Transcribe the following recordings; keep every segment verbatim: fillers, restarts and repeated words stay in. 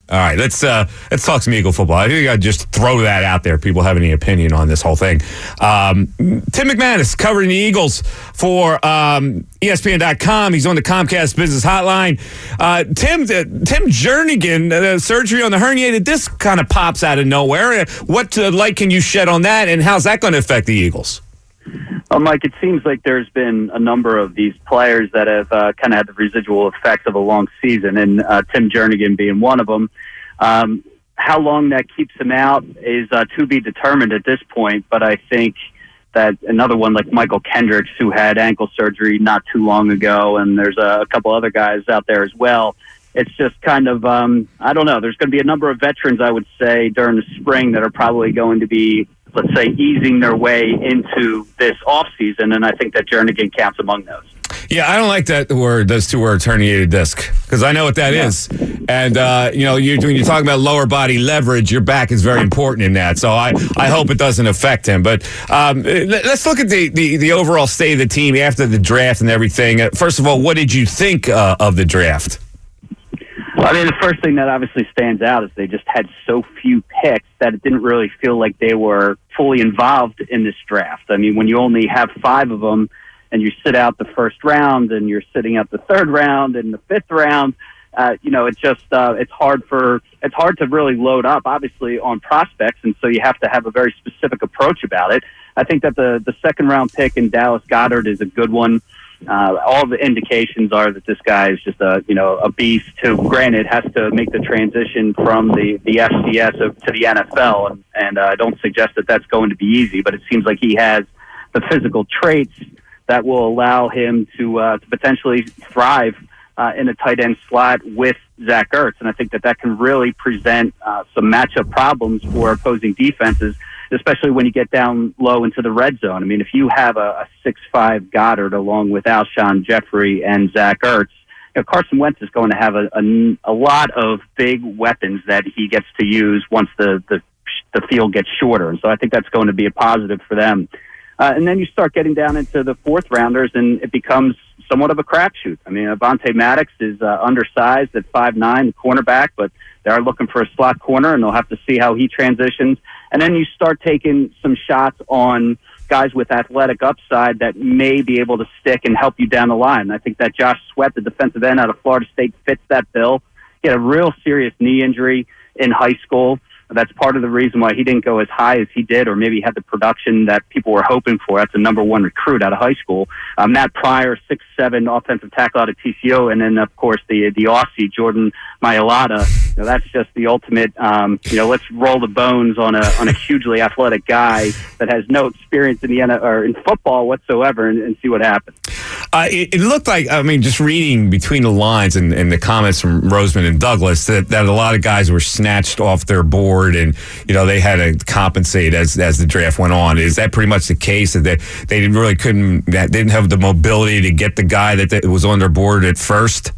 All right, let's uh, let's talk some Eagle football. I think I just throw that out there. People have any opinion on this whole thing? Um, Tim McManus covering the Eagles for um, E S P N dot com. He's on the Comcast Business Hotline. Uh, Tim uh, Tim Jernigan, uh, surgery on the herniated disc kind of pops out of nowhere. What uh, light can you shed on that, and how's that going to affect the Eagles? Well, Mike, it seems like there's been a number of these players that have uh, kind of had the residual effects of a long season, and uh, Tim Jernigan being one of them. Um, how long that keeps him out is uh, to be determined at this point, but I think that another one like Michael Kendricks, who had ankle surgery not too long ago, and there's a, a couple other guys out there as well. It's just kind of, um, I don't know, there's going to be a number of veterans, I would say, during the spring that are probably going to be, let's say, easing their way into this offseason, and I think that Jernigan counts among those. Yeah, I don't like that word, those two words, herniated disc, because I know what that yeah. is. And, uh, you know, you, when you talk about lower body leverage, your back is very important in that. So I, I hope it doesn't affect him. But um, let's look at the, the, the overall state of the team after the draft and everything. First of all, what did you think uh, of the draft? Well, I mean, the first thing that obviously stands out is they just had so few picks that it didn't really feel like they were fully involved in this draft. I mean, when you only have five of them and you sit out the first round and you're sitting out the third round and the fifth round, uh, you know, it's just uh, it's hard for it's hard to really load up, obviously, on prospects, and so you have to have a very specific approach about it. I think that the the second round pick in Dallas Goedert is a good one. Uh, all the indications are that this guy is just a, you know, a beast who, granted, has to make the transition from the, the F C S of, to the N F L. And, and uh, I don't suggest that that's going to be easy, but it seems like he has the physical traits that will allow him to, uh, to potentially thrive uh, in a tight end slot with Zach Ertz. And I think that that can really present uh, some matchup problems for opposing defenses, especially when you get down low into the red zone. I mean, if you have a, a six five Goddard along with Alshon Jeffrey and Zach Ertz, you know, Carson Wentz is going to have a, a, a lot of big weapons that he gets to use once the, the, the field gets shorter. And so I think that's going to be a positive for them. Uh, and then you start getting down into the fourth rounders, and it becomes somewhat of a crapshoot. I mean, Avonte Maddox is uh, undersized at five nine, the cornerback, but they are looking for a slot corner, and they'll have to see how he transitions. And then you start taking some shots on guys with athletic upside that may be able to stick and help you down the line. I think that Josh Sweat, the defensive end out of Florida State, fits that bill. He had a real serious knee injury in high school. That's part of the reason why he didn't go as high as he did, or maybe had the production that people were hoping for. That's a number one recruit out of high school. Um, Matt Pryor, six seven offensive tackle out of T C O, and then, of course, the the Aussie, Jordan Mailata. You know, that's just the ultimate, um, you know, let's roll the bones on a on a hugely athletic guy that has no experience in the N F L or in football whatsoever, and, and see what happens. Uh, it, it looked like, I mean, just reading between the lines and, and the comments from Roseman and Douglas, that, that a lot of guys were snatched off their board, and, you know, they had to compensate as as the draft went on. Is that pretty much the case, that they, they really couldn't, that didn't have the mobility to get the guy that, that was on their board at first?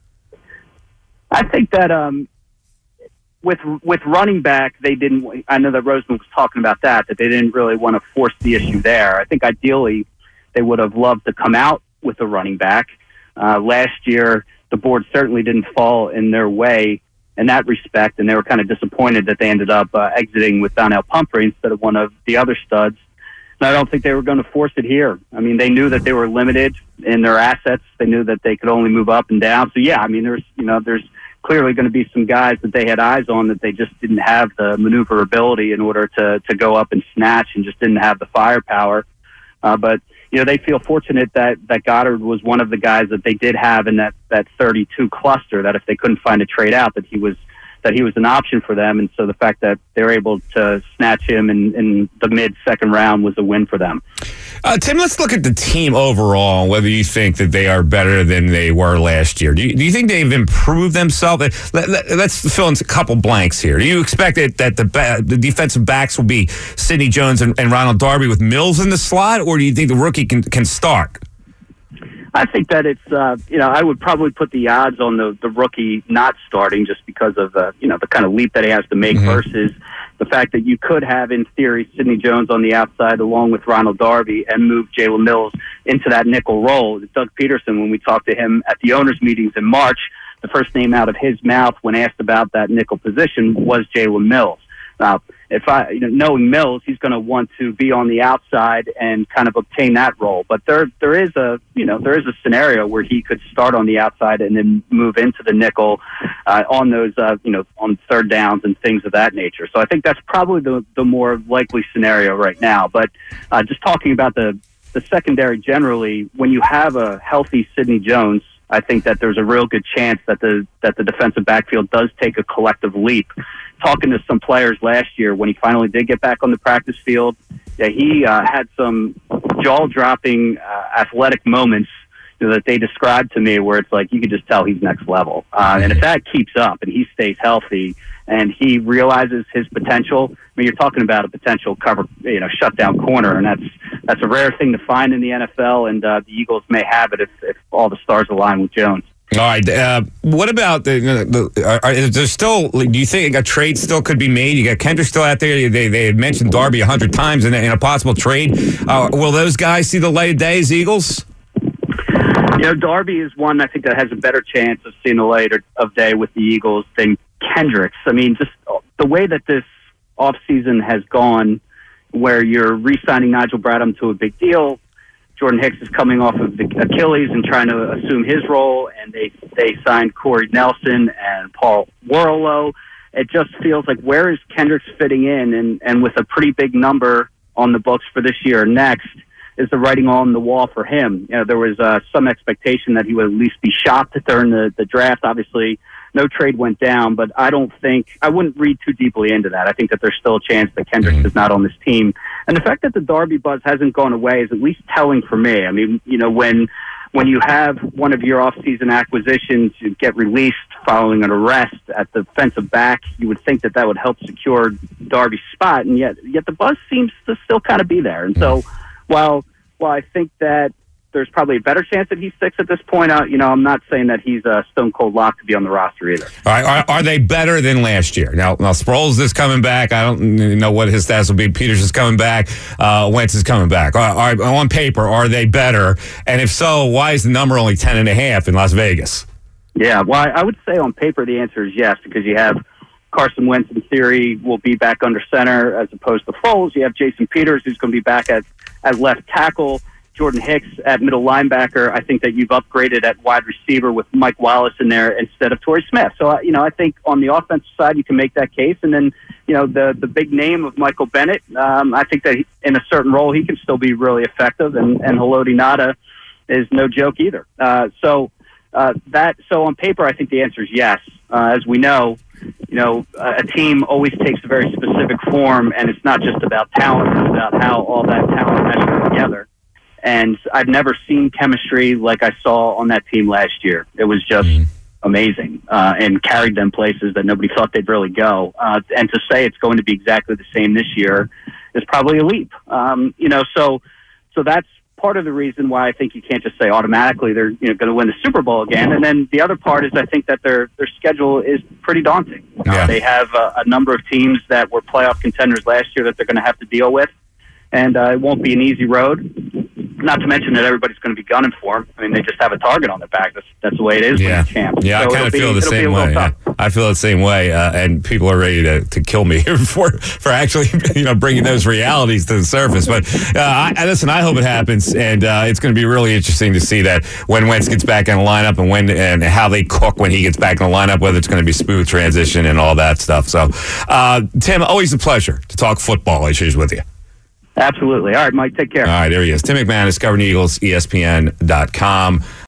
I think that um, with with running back, they didn't, I know that Roseman was talking about that, that they didn't really want to force the issue there. I think ideally they would have loved to come out with a running back. Uh, last year, the board certainly didn't fall in their way in that respect, and they were kind of disappointed that they ended up uh, exiting with Donnell Pumphrey instead of one of the other studs. And I don't think they were going to force it here. I mean, they knew that they were limited in their assets. They knew that they could only move up and down. So, yeah, I mean, there's, you know, there's clearly going to be some guys that they had eyes on that they just didn't have the maneuverability in order to, to go up and snatch, and just didn't have the firepower. Uh, but, you know, they feel fortunate that, that Goddard was one of the guys that they did have in that, that thirty-two cluster, that if they couldn't find a trade out, that he was that he was an option for them. And so the fact that they were able to snatch him in, in the mid-second round was a win for them. Uh, Tim, let's look at the team overall, whether you think that they are better than they were last year. Do you, do you think they've improved themselves? Let, let, let's fill in a couple blanks here. Do you expect that, that the, the defensive backs will be Sidney Jones and, and Ronald Darby with Mills in the slot, or do you think the rookie can, can start? I think that it's, uh, you know, I would probably put the odds on the, the rookie not starting, just because of, uh, you know, the kind of leap that he has to make, mm-hmm. versus the fact that you could have, in theory, Sidney Jones on the outside along with Ronald Darby, and move Jalen Mills into that nickel role. Doug Peterson, when we talked to him at the owners' meetings in March, the first name out of his mouth when asked about that nickel position was Jalen Mills. Now, if I, you know, knowing Mills, he's going to want to be on the outside and kind of obtain that role. But there, there is a, you know, there is a scenario where he could start on the outside and then move into the nickel uh, on those, uh, you know, on third downs and things of that nature. So I think that's probably the the more likely scenario right now. But uh, just talking about the the secondary generally, when you have a healthy Sidney Jones, I think that there's a real good chance that the that the defensive backfield does take a collective leap. Talking to some players last year when he finally did get back on the practice field, yeah, he uh, had some jaw-dropping uh, athletic moments, you know, that they described to me where it's like you could just tell he's next level. Uh, and if that keeps up and he stays healthy and he realizes his potential, I mean, you're talking about a potential cover, you know, shutdown corner, and that's that's a rare thing to find in the N F L. And uh, the Eagles may have it if, if all the stars align with Jones. All right. Uh, what about the? the are, are, is there still? Do you think a trade still could be made? You got Kendrick still out there. They they had mentioned Darby a hundred times in a, in a possible trade. Uh, will those guys see the light of day as Eagles? You know, Darby is one I think that has a better chance of seeing the light of day with the Eagles than Kendricks. I mean, just the way that this offseason has gone, where you're re-signing Nigel Bradham to a big deal. Jordan Hicks is coming off of the Achilles and trying to assume his role, and they they signed Corey Nelson and Paul Warlow. It just feels like where is Kendricks fitting in, and, and with a pretty big number on the books for this year and next, is the writing on the wall for him. You know, there was uh, some expectation that he would at least be shopped during the, the draft. Obviously, no trade went down, but I don't think, I wouldn't read too deeply into that. I think that there's still a chance that Kendricks mm-hmm. is not on this team. And the fact that the Darby buzz hasn't gone away is at least telling for me. I mean, you know, when when you have one of your offseason acquisitions get released following an arrest at the defensive back, you would think that that would help secure Darby's spot, and yet yet the buzz seems to still kind of be there. And so while while I think that there's probably a better chance that he sticks at this point, uh, you know, I'm not saying that he's a stone cold lock to be on the roster either. All right, are, are they better than last year? Now, now Sproles is coming back. I don't know what his stats will be. Peters is coming back. Uh, Wentz is coming back. Are, are, on paper, are they better? And if so, why is the number only ten and a half in Las Vegas? Yeah, well, I would say on paper the answer is yes, because you have Carson Wentz in theory will be back under center as opposed to Foles. You have Jason Peters who's going to be back at, at left tackle. Jordan Hicks at middle linebacker. I think that you've upgraded at wide receiver with Mike Wallace in there instead of Torrey Smith. So, uh, you know, I think on the offensive side you can make that case. And then, you know, the the big name of Michael Bennett, um, I think that he, in a certain role he can still be really effective. And, and Haloti Ngata is no joke either. Uh, so uh, that so on paper I think the answer is yes. Uh, as we know, you know, a team always takes a very specific form, and it's not just about talent. It's about how all that talent meshes together. And I've never seen chemistry like I saw on that team last year. It was just mm-hmm. amazing uh, and carried them places that nobody thought they'd really go. Uh, and to say it's going to be exactly the same this year is probably a leap. Um, you know, so so that's part of the reason why I think you can't just say automatically they're you know going to win the Super Bowl again. And then the other part is I think that their their schedule is pretty daunting. Yeah. Uh, they have a, a number of teams that were playoff contenders last year that they're going to have to deal with, and uh, it won't be an easy road. Not to mention that everybody's going to be gunning for him. I mean, they just have a target on their back. That's, that's the way it is yeah. when you're champ. Yeah, so I kind of feel be, the same way. Yeah. I feel the same way, uh, and people are ready to, to kill me for for actually you know bringing those realities to the surface. But uh, I, listen, I hope it happens, and uh, it's going to be really interesting to see that when Wentz gets back in the lineup and when and how they cook when he gets back in the lineup, whether it's going to be smooth transition and all that stuff. So, uh, Tim, always a pleasure to talk football issues with you. Absolutely. All right, Mike, take care. All right, there he is. Tim McManus, covering Eagles, E S P N dot com.